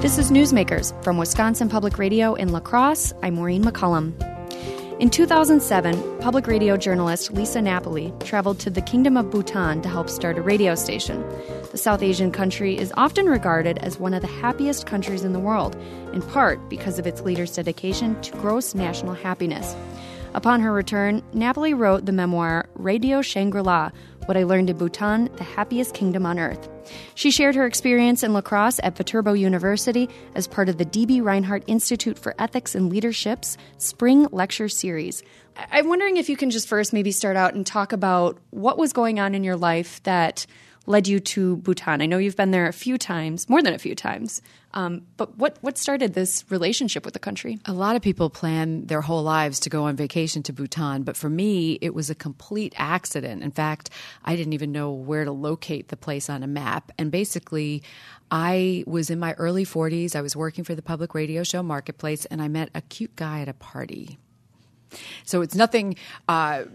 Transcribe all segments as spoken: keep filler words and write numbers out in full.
This is Newsmakers from Wisconsin Public Radio in La Crosse. I'm Maureen McCullum. In two thousand seven, public radio journalist Lisa Napoli traveled to the Kingdom of Bhutan to help start a radio station. The South Asian country is often regarded as one of the happiest countries in the world, in part because of its leaders' dedication to gross national happiness. Upon her return, Napoli wrote the memoir Radio Shangri-La, What I Learned in Bhutan, the Happiest Kingdom on Earth. She shared her experience in La Crosse at Viterbo University as part of the D B. Reinhardt Institute for Ethics and Leadership's Spring Lecture Series. I'm wondering if you can just first maybe start out and talk about what was going on in your life that led you to Bhutan. I know you've been there a few times, more than a few times, um, but what, what started this relationship with the country? A lot of people plan their whole lives to go on vacation to Bhutan, but for me, it was a complete accident. In fact, I didn't even know where to locate the place on a map. And basically, I was in my early forties. I was working for the public radio show Marketplace, and I met a cute guy at a party. So it's nothing uh,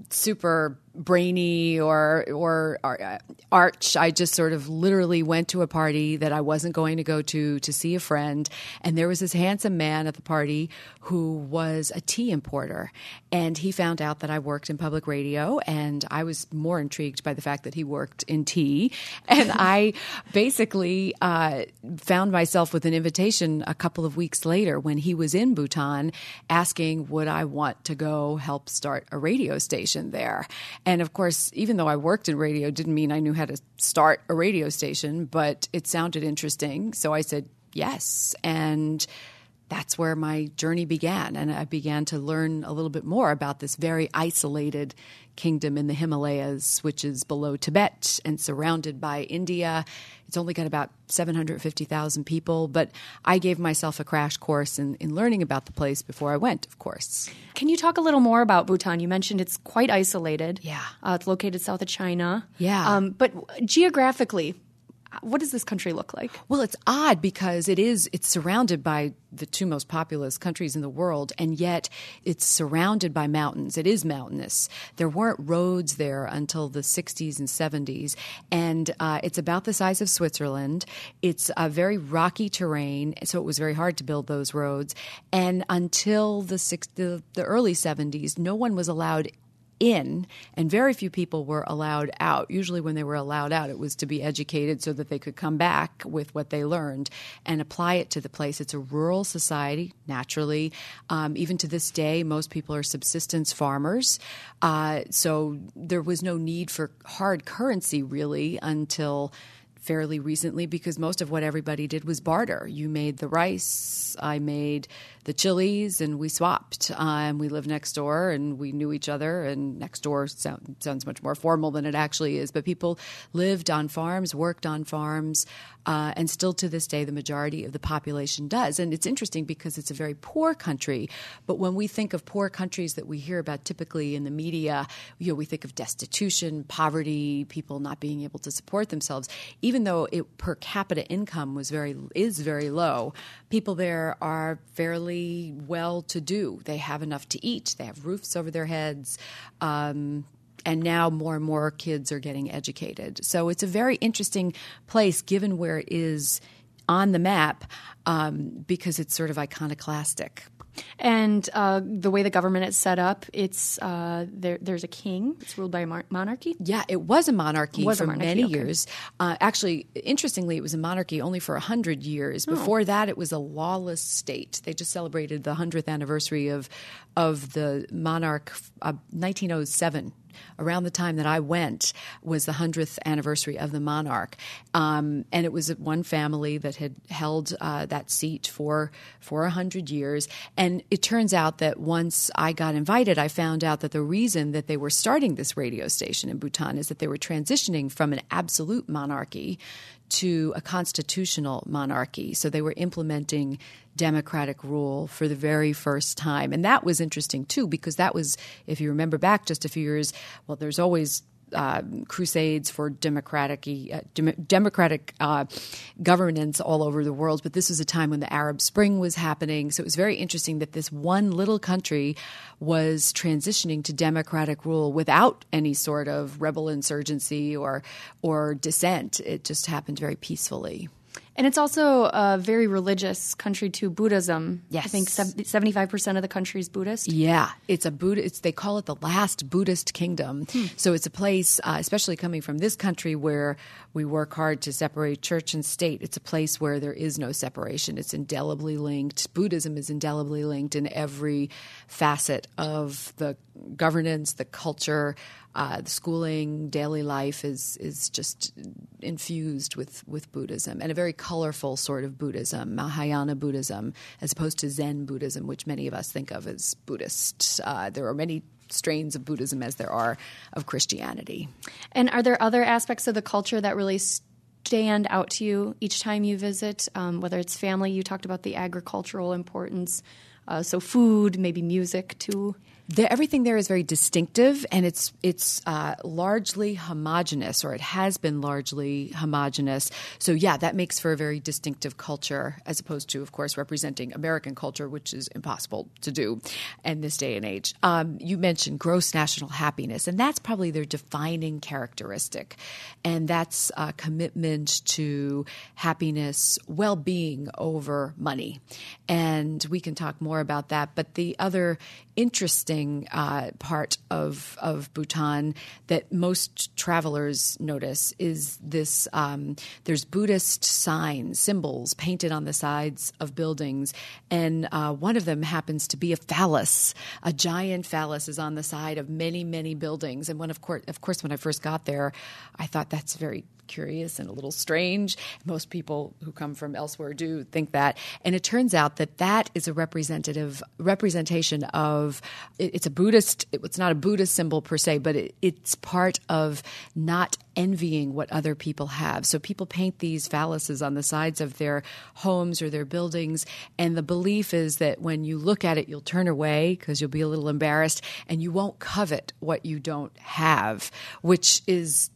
super brainy or or uh, arch. I just sort of literally went to a party that I wasn't going to go to to see a friend, and there was this handsome man at the party who was a tea importer, and he found out that I worked in public radio, and I was more intrigued by the fact that he worked in tea, and I basically uh, found myself with an invitation a couple of weeks later when he was in Bhutan asking would I want to go help start a radio station there. And of course, even though I worked in radio, didn't mean I knew how to start a radio station, but it sounded interesting. So I said yes. And that's where my journey began. And I began to learn a little bit more about this very isolated kingdom in the Himalayas, which is below Tibet and surrounded by India. It's only got about seven hundred fifty thousand people, but I gave myself a crash course in, in learning about the place before I went, of course. Can you talk a little more about Bhutan? You mentioned it's quite isolated. Yeah. Uh, it's located south of China. Yeah. Um, but geographically, what does this country look like? Well, it's odd because it is, it's surrounded by the two most populous countries in the world, and yet it's surrounded by mountains. It is mountainous. There weren't roads there until the sixties and seventies, and uh, it's about the size of Switzerland. It's a very rocky terrain, so it was very hard to build those roads. And until the, six, the, the early seventies, no one was allowed in, and very few people were allowed out. Usually when they were allowed out, it was to be educated so that they could come back with what they learned and apply it to the place. It's a rural society, naturally. Um, even to this day, most people are subsistence farmers. Uh, so there was no need for hard currency, really, until fairly recently, because most of what everybody did was barter. You made the rice, I made the chilies, and we swapped. Um, we lived next door, and we knew each other, and next door sound, sounds much more formal than it actually is. But people lived on farms, worked on farms, uh, and still to this day, the majority of the population does. And it's interesting because it's a very poor country, but when we think of poor countries that we hear about typically in the media, you know, we think of destitution, poverty, people not being able to support themselves. Even though it, per capita income was very is very low, people there are fairly well-to-do. They have enough to eat. They have roofs over their heads. Um, and now more and more kids are getting educated. So it's a very interesting place given where it is on the map um, because it's sort of iconoclastic. And uh, the way the government is set up, it's uh, there, there's a king. It's ruled by a mar- monarchy. Yeah, it was a monarchy was for a monarchy, many okay. years. Uh, actually, interestingly, it was a monarchy only for one hundred years. Oh. Before that, it was a lawless state. They just celebrated the hundredth anniversary of of the monarch, uh, nineteen oh seven. Around the time that I went was the hundredth anniversary of the monarch. Um, and it was one family that had held uh, that seat for for one hundred years. And it turns out that once I got invited, I found out that the reason that they were starting this radio station in Bhutan is that they were transitioning from an absolute monarchy to a constitutional monarchy. So they were implementing democratic rule for the very first time. And that was interesting, too, because that was, if you remember back just a few years, well, there's always uh, crusades for democratic uh, dem- democratic uh, governance all over the world. But this was a time when the Arab Spring was happening. So it was very interesting that this one little country was transitioning to democratic rule without any sort of rebel insurgency or or dissent. It just happened very peacefully. And it's also a very religious country too, Buddhism. Yes. I think seventy-five percent of the country is Buddhist. Yeah. It's a Buddha, it's, they call it the last Buddhist kingdom. Hmm. So it's a place, uh, especially coming from this country where we work hard to separate church and state, it's a place where there is no separation. It's indelibly linked. Buddhism is indelibly linked in every facet of the governance, the culture, uh, the schooling, daily life is is just infused with, with Buddhism, and a very colorful sort of Buddhism, Mahayana Buddhism, as opposed to Zen Buddhism, which many of us think of as Buddhist. Uh, there are many strains of Buddhism as there are of Christianity. And are there other aspects of the culture that really stand out to you each time you visit, um, whether it's family? You talked about the agricultural importance, uh, so food, maybe music too. The, everything there is very distinctive, and it's it's uh, largely homogenous, or it has been largely homogenous. So, yeah, that makes for a very distinctive culture, as opposed to, of course, representing American culture, which is impossible to do in this day and age. Um, you mentioned gross national happiness, and that's probably their defining characteristic, and that's a commitment to happiness, well-being over money. And we can talk more about that, but the other interesting Uh, part of of Bhutan that most travelers notice is this. Um, there's Buddhist signs, symbols painted on the sides of buildings, and uh, one of them happens to be a phallus. A giant phallus is on the side of many, many buildings. And when, of course, of course, when I first got there, I thought that's very curious and a little strange. Most people who come from elsewhere do think that. And it turns out that that is a representative representation of, it, it's a Buddhist, it, it's not a Buddhist symbol per se, but it, it's part of not envying what other people have. So people paint these phalluses on the sides of their homes or their buildings, and the belief is that when you look at it, you'll turn away because you'll be a little embarrassed, and you won't covet what you don't have, which is,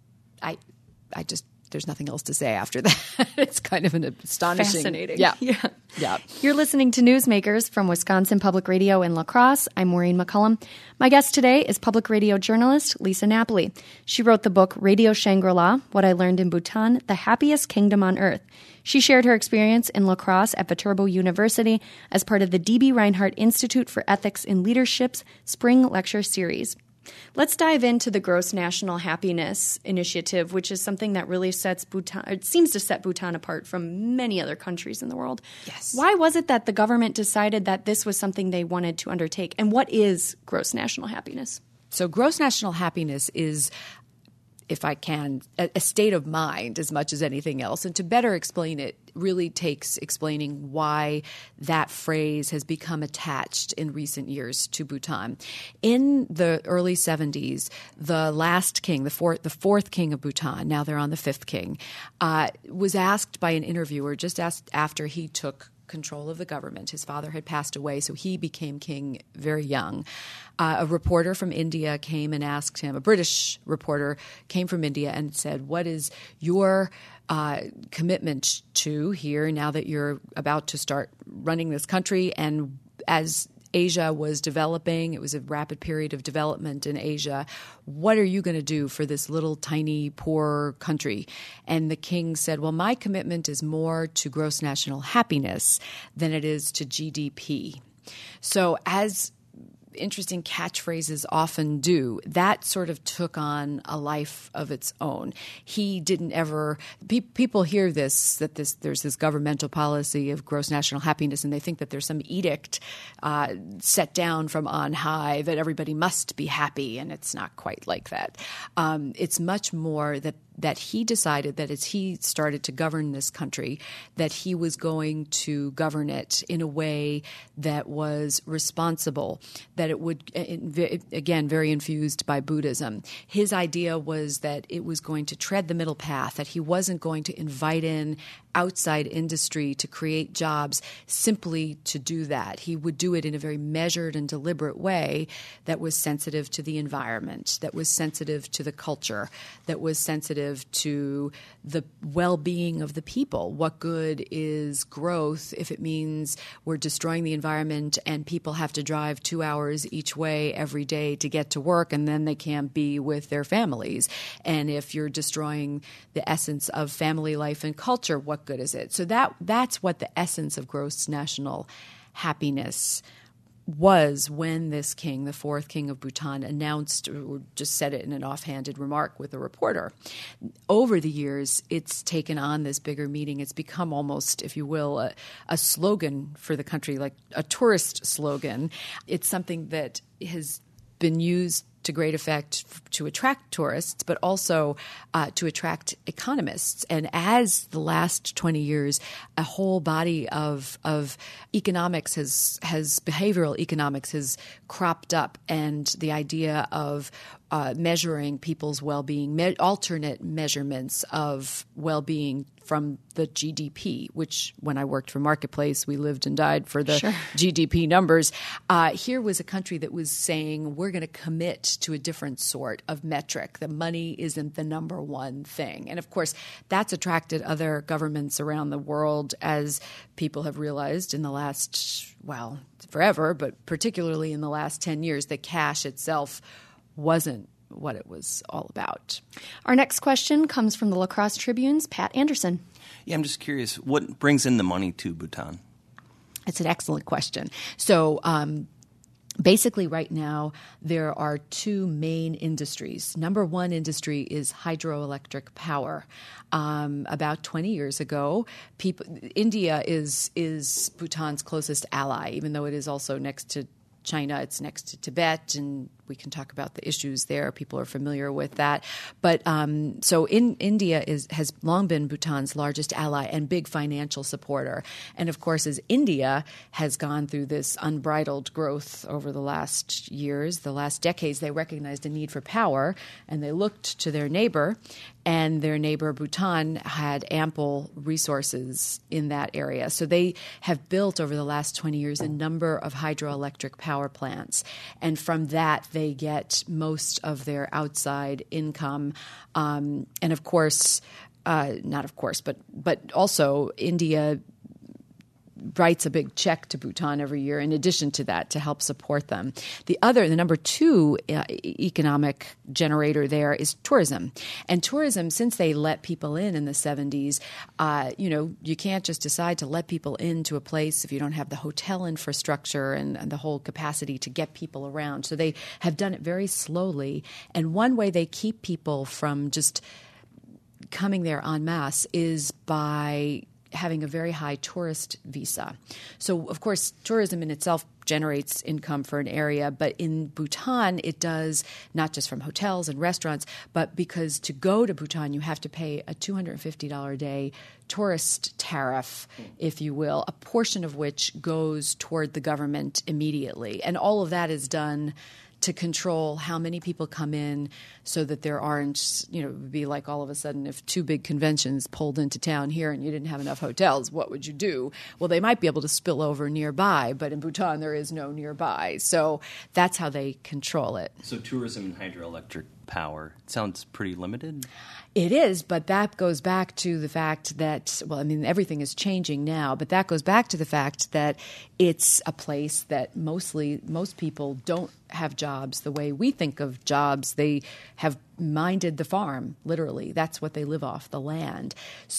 I I just, there's nothing else to say after that. It's kind of an astonishing. Fascinating. Yeah. yeah. Yeah. You're listening to Newsmakers from Wisconsin Public Radio in La Crosse. I'm Maureen McCullum. My guest today is public radio journalist Lisa Napoli. She wrote the book Radio Shangri-La, What I Learned in Bhutan, the Happiest Kingdom on Earth. She shared her experience in La Crosse at Viterbo University as part of the D B Reinhardt Institute for Ethics in Leadership's Spring Lecture Series. Let's dive into the Gross National Happiness Initiative, which is something that really sets Bhutan, it seems to set Bhutan apart from many other countries in the world. Yes. Why was it that the government decided that this was something they wanted to undertake? And what is gross national happiness? So gross national happiness is, if I can, a, a state of mind as much as anything else. And to better explain it really takes explaining why that phrase has become attached in recent years to Bhutan. In the early seventies, the last king, the fourth, the fourth king of Bhutan, now they're on the fifth king, uh, was asked by an interviewer just asked after he took control of the government. His father had passed away, so he became king very young. Uh, a reporter from India came and asked him, a British reporter came from India and said, what is your uh, commitment to here now that you're about to start running this country? And as Asia was developing, it was a rapid period of development in Asia. What are you going to do for this little tiny poor country? And the king said, well, my commitment is more to gross national happiness than it is to G D P. So as interesting catchphrases often do, that sort of took on a life of its own. He didn't ever pe- people hear this, that this there's this governmental policy of gross national happiness, and they think that there's some edict uh, set down from on high that everybody must be happy, and it's not quite like that. Um, it's much more that that he decided that as he started to govern this country, that he was going to govern it in a way that was responsible, that it would, again, very infused by Buddhism. His idea was that it was going to tread the middle path, that he wasn't going to invite in outside industry to create jobs simply to do that. He would do it in a very measured and deliberate way that was sensitive to the environment, that was sensitive to the culture, that was sensitive relative to the well-being of the people. What good is growth if it means we're destroying the environment and people have to drive two hours each way every day to get to work, and then they can't be with their families? And if you're destroying the essence of family life and culture, what good is it? So that that's what the essence of gross national happiness was when this king, the fourth king of Bhutan, announced or just said it in an offhanded remark with a reporter. Over the years, it's taken on this bigger meaning. It's become almost, if you will, a, a slogan for the country, like a tourist slogan. It's something that has been used to great effect to attract tourists, but also uh, to attract economists. And as the last twenty years, a whole body of of economics has has behavioral economics has cropped up, and the idea of uh, measuring people's well-being, me- alternate measurements of well-being from the G D P, which when I worked for Marketplace, we lived and died for the Sure. G D P numbers. Uh, here was a country that was saying, we're going to commit to a different sort of metric. The money isn't the number one thing. And of course, that's attracted other governments around the world, as people have realized in the last, well, forever, but particularly in the last ten years, that cash itself wasn't what it was all about. Our next question comes from the La Crosse Tribune's Pat Anderson. Yeah, I'm just curious, what brings in the money to Bhutan? It's an excellent question. So um, basically right now there are two main industries. Number one industry is hydroelectric power. Um, about twenty years ago, people, India is is Bhutan's closest ally, even though it is also next to China, it's next to Tibet, and we can talk about the issues there. People are familiar with that. But um, so in, India is has long been Bhutan's largest ally and big financial supporter. And of course, as India has gone through this unbridled growth over the last years, the last decades, they recognized a need for power, and they looked to their neighbor, and their neighbor Bhutan had ample resources in that area. So they have built over the last twenty years a number of hydroelectric power plants. And from that, they get most of their outside income. Um, and of course, uh, not of course, but but also India writes a big check to Bhutan every year in addition to that to help support them. The other, the number two uh, economic generator there is tourism. And tourism, since they let people in in the seventies, uh, you know, you can't just decide to let people into a place if you don't have the hotel infrastructure and, and the whole capacity to get people around. So they have done it very slowly. And one way they keep people from just coming there en masse is by having a very high tourist visa. So, of course, tourism in itself generates income for an area, but in Bhutan, it does not just from hotels and restaurants, but because to go to Bhutan, you have to pay a two hundred fifty dollars a day tourist tariff, if you will, a portion of which goes toward the government immediately. And all of that is done to control how many people come in so that there aren't, you know, it would be like all of a sudden if two big conventions pulled into town here and you didn't have enough hotels, what would you do? Well, they might be able to spill over nearby, but in Bhutan there is no nearby. So that's how they control it. So tourism and hydroelectric power, it sounds pretty limited. It is, but that goes back to the fact that, well, I mean, everything is changing now, but that goes back to the fact that it's a place that mostly, most people don't have jobs the way we think of jobs. They have minded the farm, literally. That's what they live off, the land.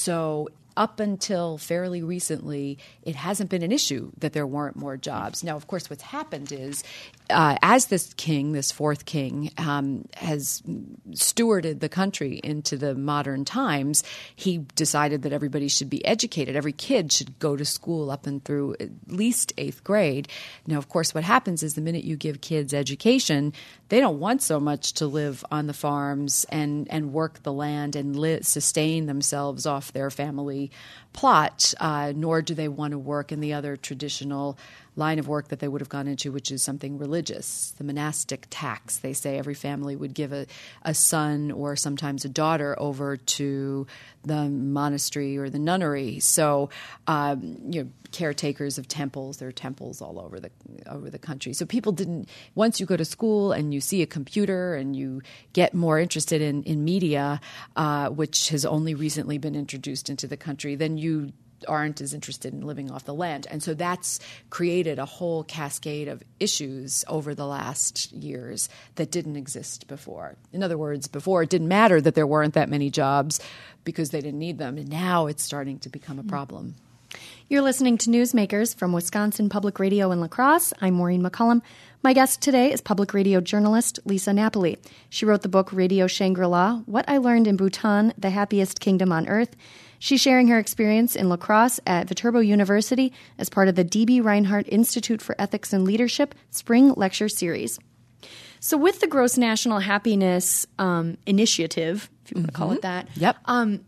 So up until fairly recently, it hasn't been an issue that there weren't more jobs. Now, of course, what's happened is uh, as this king, this fourth king, um, has stewarded the country into the modern times, he decided that everybody should be educated. Every kid should go to school up and through at least eighth grade. Now, of course, what happens is the minute you give kids education, they don't want so much to live on the farms and, and work the land and li- sustain themselves off their family plot, uh, nor do they want to work in the other traditional line of work that they would have gone into, which is something religious. The monastic tax, they say every family would give a, a son or sometimes a daughter over to the monastery or the nunnery. So, um, you know, caretakers of temples. There are temples all over the over the country. So people didn't. Once you go to school and you see a computer and you get more interested in in media, uh, which has only recently been introduced into the country, then you aren't as interested in living off the land. And so that's created a whole cascade of issues over the last years that didn't exist before. In other words, before it didn't matter that there weren't that many jobs because they didn't need them. And now it's starting to become a problem. You're listening to Newsmakers from Wisconsin Public Radio in La Crosse. I'm Maureen McCullum. My guest today is public radio journalist Lisa Napoli. She wrote the book Radio Shangri-La, What I Learned in Bhutan, the Happiest Kingdom on Earth. She's sharing her experience in La Crosse at Viterbo University as part of the D B Reinhardt Institute for Ethics and Leadership Spring Lecture Series. So with the Gross National Happiness um, Initiative, if you want to call it that, Yep. um,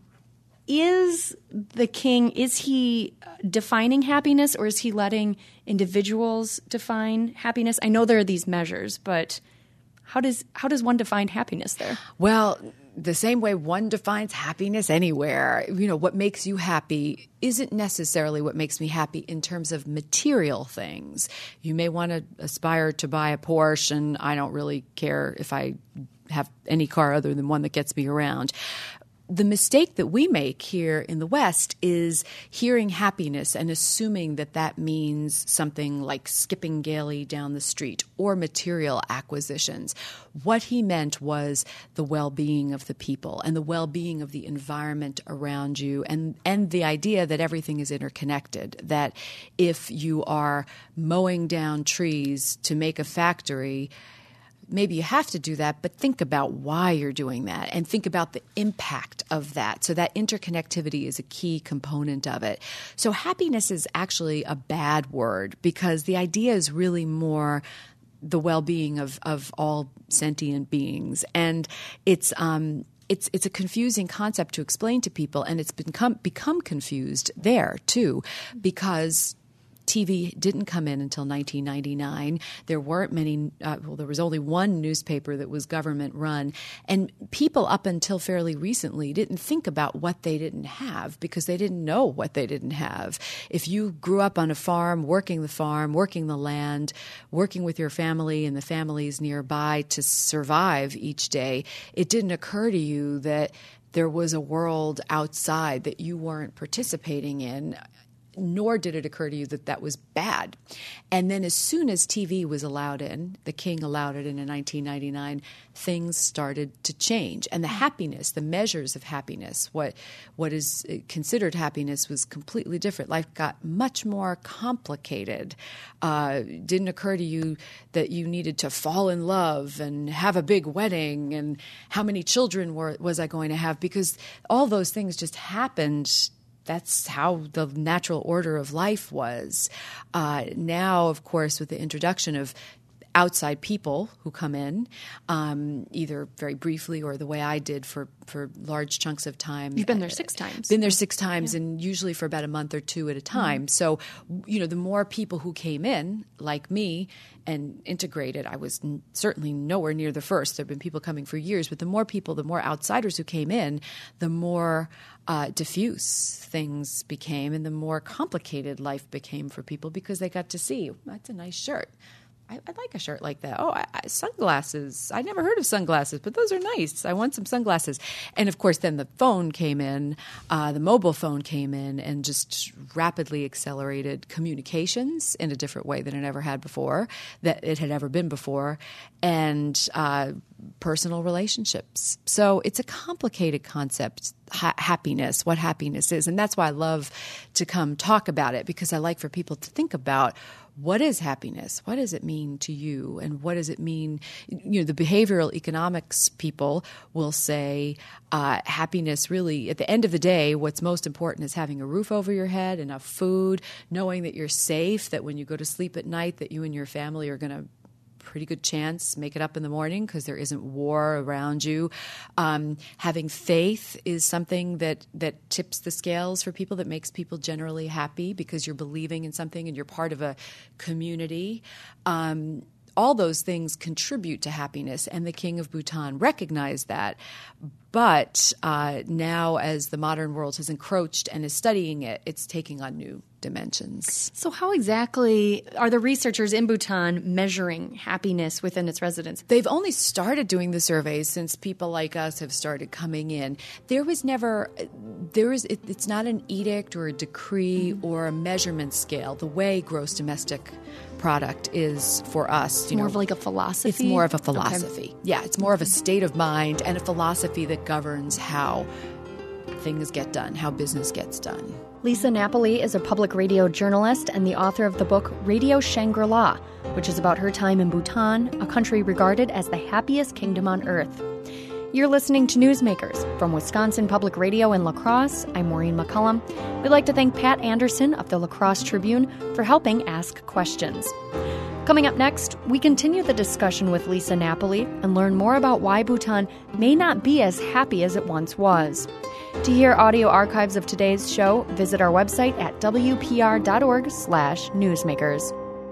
is the king, is he defining happiness or is he letting individuals define happiness? I know there are these measures, but how does how does one define happiness there? Well, the same way one defines happiness anywhere. You know, what makes you happy isn't necessarily what makes me happy in terms of material things. You may want to aspire to buy a Porsche, and I don't really care if I have any car other than one that gets me around. The mistake that we make here in the West is hearing happiness and assuming that that means something like skipping gaily down the street or material acquisitions. What he meant was the well-being of the people and the well-being of the environment around you, and, and the idea that everything is interconnected, that if you are mowing down trees to make a factory, maybe you have to do that, but think about why you're doing that and think about the impact of that. So that interconnectivity is a key component of it. So happiness is actually a bad word because the idea is really more the well-being of, of all sentient beings. And it's um, it's it's a confusing concept to explain to people, and it's become become confused there too because T V didn't come in until nineteen ninety-nine. There weren't many, uh, well, there was only one newspaper that was government run. And people up until fairly recently didn't think about what they didn't have because they didn't know what they didn't have. If you grew up on a farm, working the farm, working the land, working with your family and the families nearby to survive each day, it didn't occur to you that there was a world outside that you weren't participating in. Nor did it occur to you that that was bad. And then as soon as T V was allowed in, the king allowed it in in nineteen ninety-nine, things started to change. And the happiness, the measures of happiness, what what is considered happiness was completely different. Life got much more complicated. Uh, didn't occur to you that you needed to fall in love and have a big wedding and how many children were, was I going to have, because all those things just happened. That's how the natural order of life was. Uh, now, of course, with the introduction of outside people who come in, um, either very briefly or the way I did for, for large chunks of time. You've been there six times. Been there six times, yeah. And usually for about a month or two at a time. Mm-hmm. So, you know, the more people who came in, like me, and integrated, I was n- certainly nowhere near the first. There have been people coming for years, but the more people, the more outsiders who came in, the more uh, diffuse things became and the more complicated life became for people because they got to see, that's a nice shirt. I, I'd like a shirt like that. Oh, I, I, sunglasses. I never heard of sunglasses, but those are nice. I want some sunglasses. And, of course, then the phone came in, uh, the mobile phone came in and just rapidly accelerated communications in a different way than it ever had before, that it had ever been before, and uh, personal relationships. So it's a complicated concept, ha- happiness, what happiness is. And that's why I love to come talk about it, because I like for people to think about, what is happiness? What does it mean to you? And what does it mean? You know, the behavioral economics people will say uh, happiness really, at the end of the day, what's most important is having a roof over your head, enough food, knowing that you're safe, that when you go to sleep at night, that you and your family are going to pretty good chance make it up in the morning because there isn't war around you. Um, having faith is something that, that tips the scales for people, that makes people generally happy because you're believing in something and you're part of a community. Um, all those things contribute to happiness, and the King of Bhutan recognized that. But uh, now, as the modern world has encroached and is studying it, it's taking on new dimensions. So how exactly are the researchers in Bhutan measuring happiness within its residents? They've only started doing the surveys since people like us have started coming in. There was never, there is, it, it's not an edict or a decree mm-hmm. or a measurement scale, the way gross domestic product is for us. It's you more know, of like a philosophy? It's more of a philosophy. Okay. Yeah, it's more of a state of mind and a philosophy that governs how things get done, how business gets done. Lisa Napoli is a public radio journalist and the author of the book Radio Shangri-La, which is about her time in Bhutan, a country regarded as the happiest kingdom on earth. You're listening to Newsmakers from Wisconsin Public Radio in La Crosse. I'm Maureen McCullum. We'd like to thank Pat Anderson of the La Crosse Tribune for helping ask questions. Coming up next, we continue the discussion with Lisa Napoli and learn more about why Bhutan may not be as happy as it once was. To hear audio archives of today's show, visit our website at w p r dot org slash newsmakers.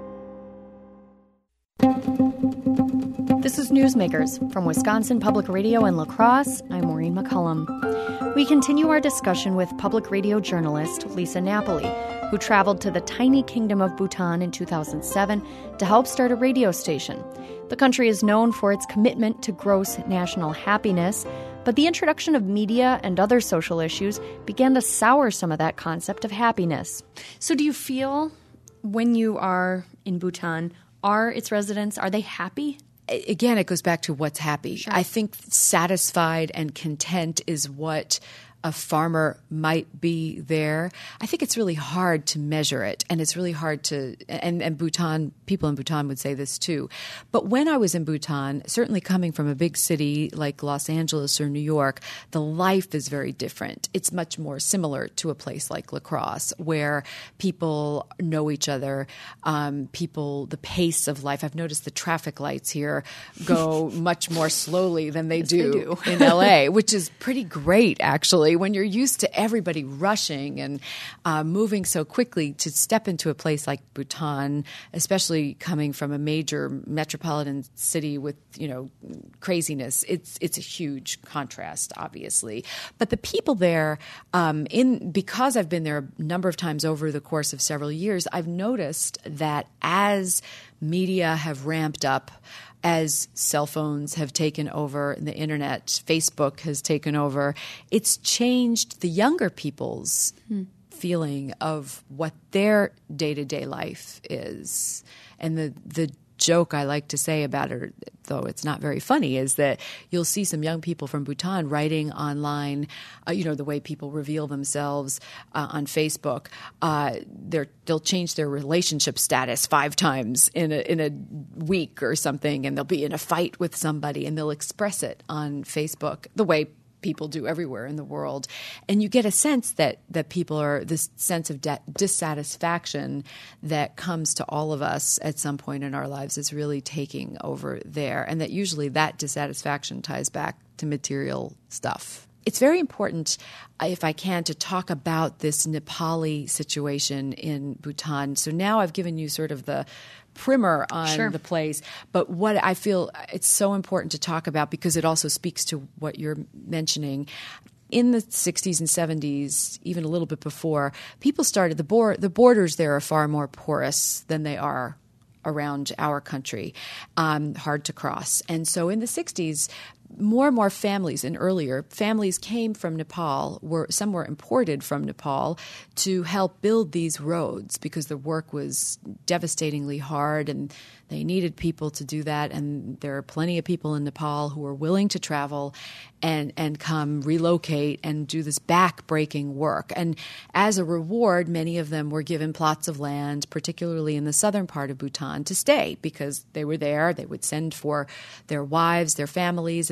This is Newsmakers from Wisconsin Public Radio in La Crosse. I'm Maureen McCullum. We continue our discussion with public radio journalist Lisa Napoli, who traveled to the tiny kingdom of Bhutan in two thousand seven to help start a radio station. The country is known for its commitment to gross national happiness, but the introduction of media and other social issues began to sour some of that concept of happiness. So do you feel when you are in Bhutan, are its residents, are they happy? Again, it goes back to what's happy. Sure. I think satisfied and content is what a farmer might be there. I think it's really hard to measure it, and it's really hard to, and, and Bhutan, people in Bhutan would say this too. But when I was in Bhutan, certainly coming from a big city like Los Angeles or New York, the life is very different. It's much more similar to a place like La Crosse, where people know each other, um, people, the pace of life. I've noticed the traffic lights here go much more slowly than they, yes, do, they do in L A, which is pretty great, actually. When you're used to everybody rushing and uh, moving so quickly, to step into a place like Bhutan, especially coming from a major metropolitan city with, you know, craziness, it's it's a huge contrast, obviously. But the people there, um, in because I've been there a number of times over the course of several years, I've noticed that as media have ramped up, as cell phones have taken over and the internet, Facebook has taken over, it's changed the younger people's hmm. feeling of what their day-to-day life is. And the the joke I like to say about it, though it's not very funny, is that you'll see some young people from Bhutan writing online, uh, you know, the way people reveal themselves uh, on Facebook. Uh, they're, they'll change their relationship status five times in a, in a week or something, and they'll be in a fight with somebody, and they'll express it on Facebook the way people do everywhere in the world. And you get a sense that, that people are, this sense of de- dissatisfaction that comes to all of us at some point in our lives is really taking over there. And that usually that dissatisfaction ties back to material stuff. It's very important, if I can, to talk about this Nepali situation in Bhutan. So now I've given you sort of the primer on sure. the place, but what I feel it's so important to talk about, because it also speaks to what you're mentioning. In the sixties and seventies, even a little bit before, people started, the, bor- the borders there are far more porous than they are around our country, um, hard to cross. And so in the sixties, more and more families, and earlier, families came from Nepal, were some were imported from Nepal to help build these roads because the work was devastatingly hard and they needed people to do that. And there are plenty of people in Nepal who are willing to travel and, and come relocate and do this back-breaking work. And as a reward, many of them were given plots of land, particularly in the southern part of Bhutan, to stay because they were there. They would send for their wives, their families, and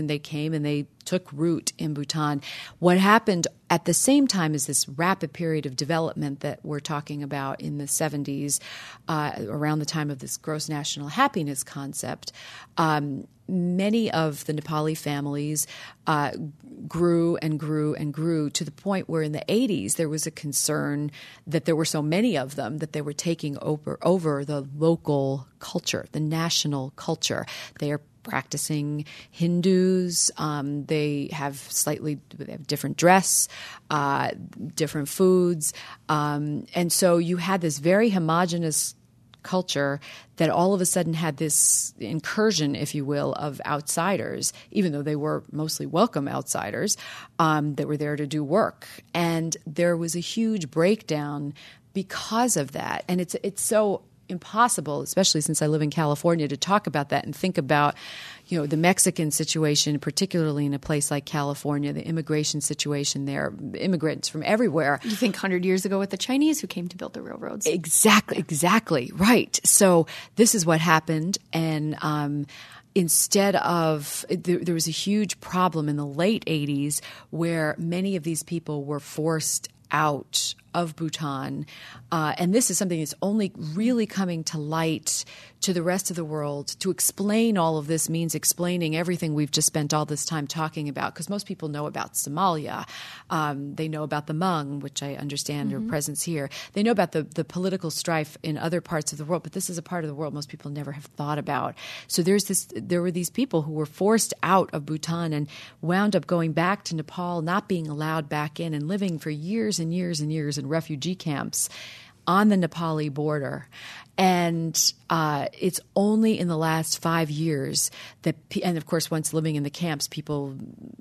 and they came and they took root in Bhutan. What happened at the same time as this rapid period of development that we're talking about in the seventies, uh, around the time of this gross national happiness concept, um, many of the Nepali families uh, grew and grew and grew to the point where in the eighties there was a concern that there were so many of them that they were taking over, over the local culture, the national culture. They are practicing Hindus. Um, they have slightly they have different dress, uh, different foods. Um, and so you had this very homogenous culture that all of a sudden had this incursion, if you will, of outsiders, even though they were mostly welcome outsiders um, that were there to do work. And there was a huge breakdown because of that. And it's it's so impossible, especially since I live in California, to talk about that and think about, you know, the Mexican situation, particularly in a place like California, the immigration situation there, immigrants from everywhere. You think one hundred years ago with the Chinese who came to build the railroads. Exactly, exactly, right. So this is what happened, and um, instead of there, there was a huge problem in the late eighties where many of these people were forced out of Bhutan. Uh, and this is something that's only really coming to light to the rest of the world. To explain all of this means explaining everything we've just spent all this time talking about, because most people know about Somalia. Um, they know about the Hmong, which I understand mm-hmm. are presence here. They know about the, the political strife in other parts of the world, but this is a part of the world most people never have thought about. So there's this. There were these people who were forced out of Bhutan and wound up going back to Nepal, not being allowed back in, and living for years and years and years in refugee camps on the Nepali border. And uh, it's only in the last five years that, and of course, once living in the camps, people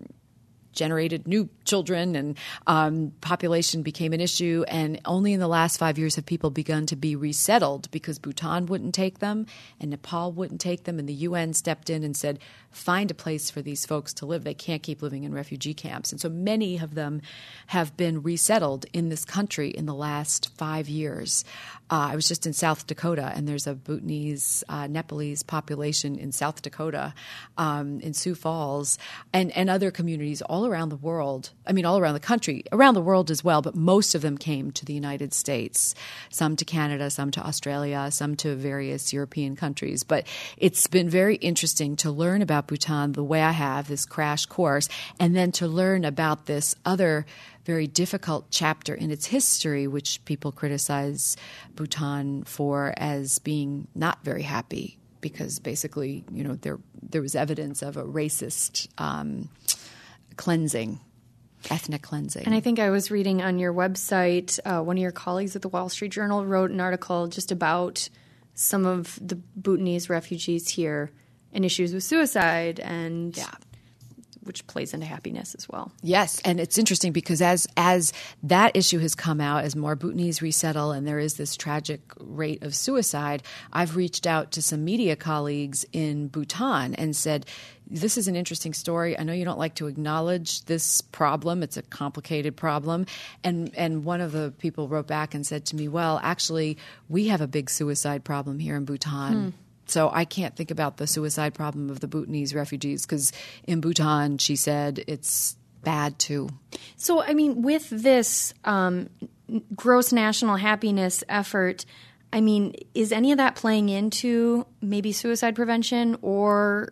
generated new children and um, population became an issue. And only in the last five years have people begun to be resettled because Bhutan wouldn't take them and Nepal wouldn't take them. And the U N stepped in and said, find a place for these folks to live. They can't keep living in refugee camps. And so many of them have been resettled in this country in the last five years. Uh, I was just in South Dakota, and there's a Bhutanese, uh, Nepalese population in South Dakota, um, in Sioux Falls, and, and other communities all around the world. I mean, all around the country, around the world as well, but most of them came to the United States, some to Canada, some to Australia, some to various European countries. But it's been very interesting to learn about Bhutan the way I have, this crash course, and then to learn about this other very difficult chapter in its history, which people criticize Bhutan for as being not very happy, because basically, you know, there there was evidence of a racist um, cleansing, ethnic cleansing. And I think I was reading on your website, uh, one of your colleagues at the Wall Street Journal wrote an article just about some of the Bhutanese refugees here and issues with suicide, and yeah. which plays into happiness as well. Yes, and it's interesting because as as that issue has come out, as more Bhutanese resettle and there is this tragic rate of suicide, I've reached out to some media colleagues in Bhutan and said, this is an interesting story. I know you don't like to acknowledge this problem. It's a complicated problem. And and one of the people wrote back and said to me, well, actually, we have a big suicide problem here in Bhutan. Hmm. So I can't think about the suicide problem of the Bhutanese refugees because in Bhutan, she said, it's bad too. So, I mean, with this um, gross national happiness effort, I mean, is any of that playing into maybe suicide prevention or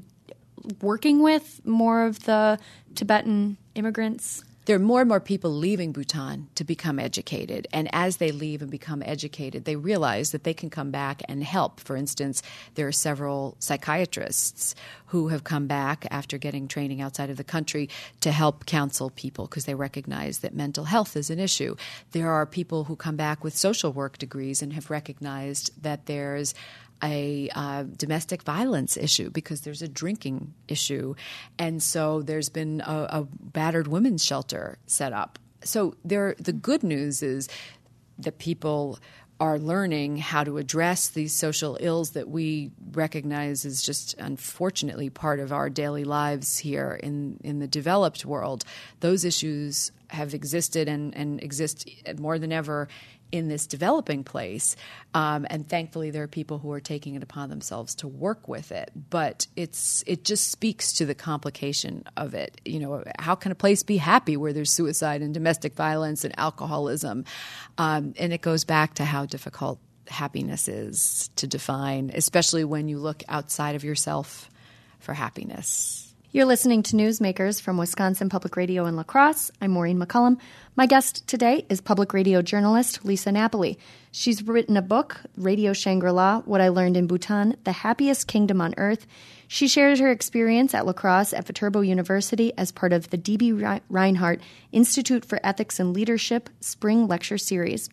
working with more of the Tibetan immigrants? There are more and more people leaving Bhutan to become educated. And as they leave and become educated, they realize that they can come back and help. For instance, there are several psychiatrists who have come back after getting training outside of the country to help counsel people because they recognize that mental health is an issue. There are people who come back with social work degrees and have recognized that there's a uh, domestic violence issue because there's a drinking issue. And so there's been a, a battered women's shelter set up. So there, the good news is that people are learning how to address these social ills that we recognize as just unfortunately part of our daily lives here in, in the developed world. Those issues have existed and, and exist more than ever in this developing place. Um, and thankfully, there are people who are taking it upon themselves to work with it. But it's it just speaks to the complication of it. You know, how can a place be happy where there's suicide and domestic violence and alcoholism? Um, and it goes back to how difficult happiness is to define, especially when you look outside of yourself for happiness. You're listening to Newsmakers from Wisconsin Public Radio in La Crosse. I'm Maureen McCullum. My guest today is public radio journalist Lisa Napoli. She's written a book, Radio Shangri-La, What I Learned in Bhutan, The Happiest Kingdom on Earth. She shared her experience at La Crosse at Viterbo University as part of the D B Reinhardt Institute for Ethics and Leadership Spring Lecture Series.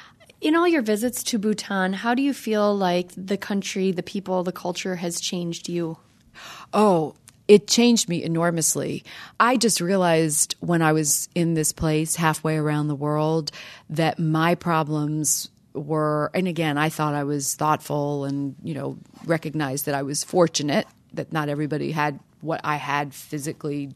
In all your visits to Bhutan, how do you feel like the country, the people, the culture has changed you? Oh, it changed me enormously. I just realized when I was in this place halfway around the world that my problems were, and again, I thought I was thoughtful and, you know, recognized that I was fortunate that not everybody had what I had physically,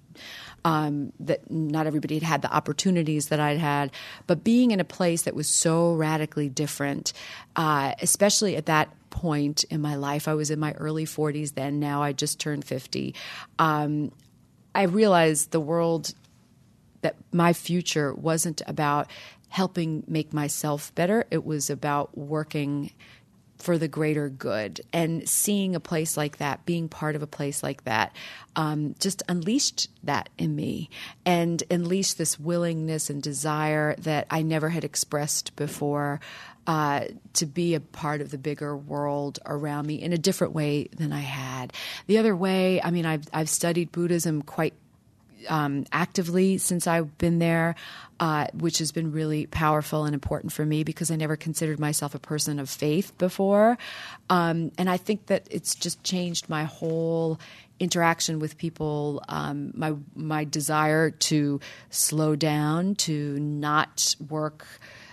um, that not everybody had had the opportunities that I'd had. But being in a place that was so radically different, uh, especially at that point in my life, I was in my early forties then. Now I just turned fifty. Um, I realized the world, that my future wasn't about helping make myself better. It was about working for the greater good. And seeing a place like that, being part of a place like that, um, just unleashed that in me and unleashed this willingness and desire that I never had expressed before, uh, to be a part of the bigger world around me in a different way than I had. The other way, I mean, I've, I've studied Buddhism quite Um, actively since I've been there, uh, which has been really powerful and important for me because I never considered myself a person of faith before. Um, and I think that it's just changed my whole interaction with people, um, my my desire to slow down, to not work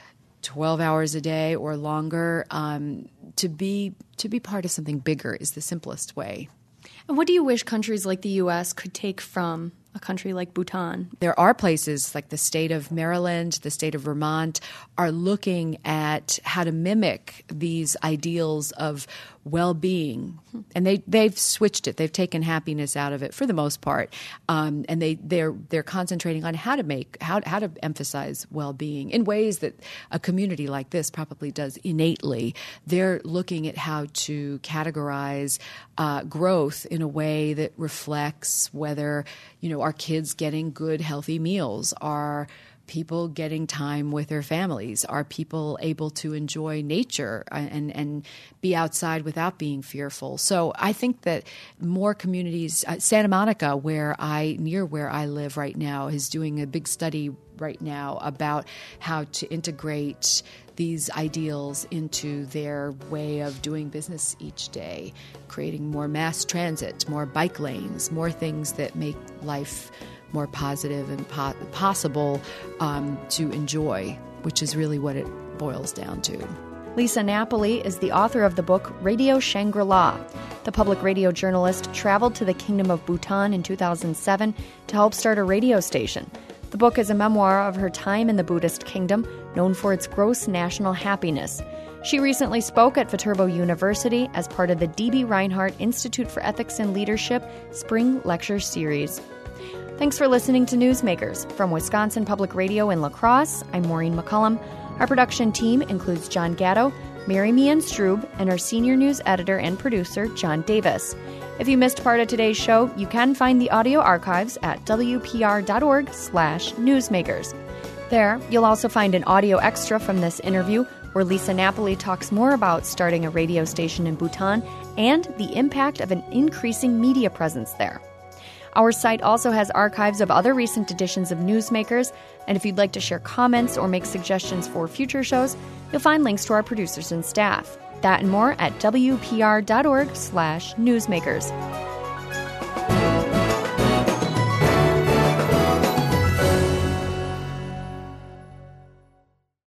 twelve hours a day or longer, um, to be to be part of something bigger is the simplest way. And what do you wish countries like the U S could take from a country like Bhutan? There are places like the state of Maryland, the state of Vermont are looking at how to mimic these ideals of well-being. And they, they've switched it. They've taken happiness out of it for the most part. Um, and they, they're, they're concentrating on how to make, how, how to emphasize well-being in ways that a community like this probably does innately. They're looking at how to categorize uh, growth in a way that reflects whether, you know, are kids getting good, healthy meals? Are people getting time with their families? Are people able to enjoy nature and, and be outside without being fearful? So I think that more communities, uh, Santa Monica, where I near where I live right now, is doing a big study right now about how to integrate these ideals into their way of doing business each day, creating more mass transit, more bike lanes, more things that make life more positive and po- possible um, to enjoy, which is really what it boils down to. Lisa Napoli is the author of the book Radio Shangri-La. The public radio journalist traveled to the Kingdom of Bhutan in two thousand seven to help start a radio station. The book is a memoir of her time in the Buddhist kingdom, known for its gross national happiness. She recently spoke at Viterbo University as part of the D B Reinhardt Institute for Ethics and Leadership Spring Lecture Series. Thanks for listening to Newsmakers. From Wisconsin Public Radio in La Crosse, I'm Maureen McCullum. Our production team includes John Gatto, Mary Meehan Strube, and our senior news editor and producer, John Davis. If you missed part of today's show, you can find the audio archives at w p r dot org slash newsmakers. There, you'll also find an audio extra from this interview where Lisa Napoli talks more about starting a radio station in Bhutan and the impact of an increasing media presence there. Our site also has archives of other recent editions of Newsmakers, and if you'd like to share comments or make suggestions for future shows, you'll find links to our producers and staff. That and more at w p r dot org slash newsmakers.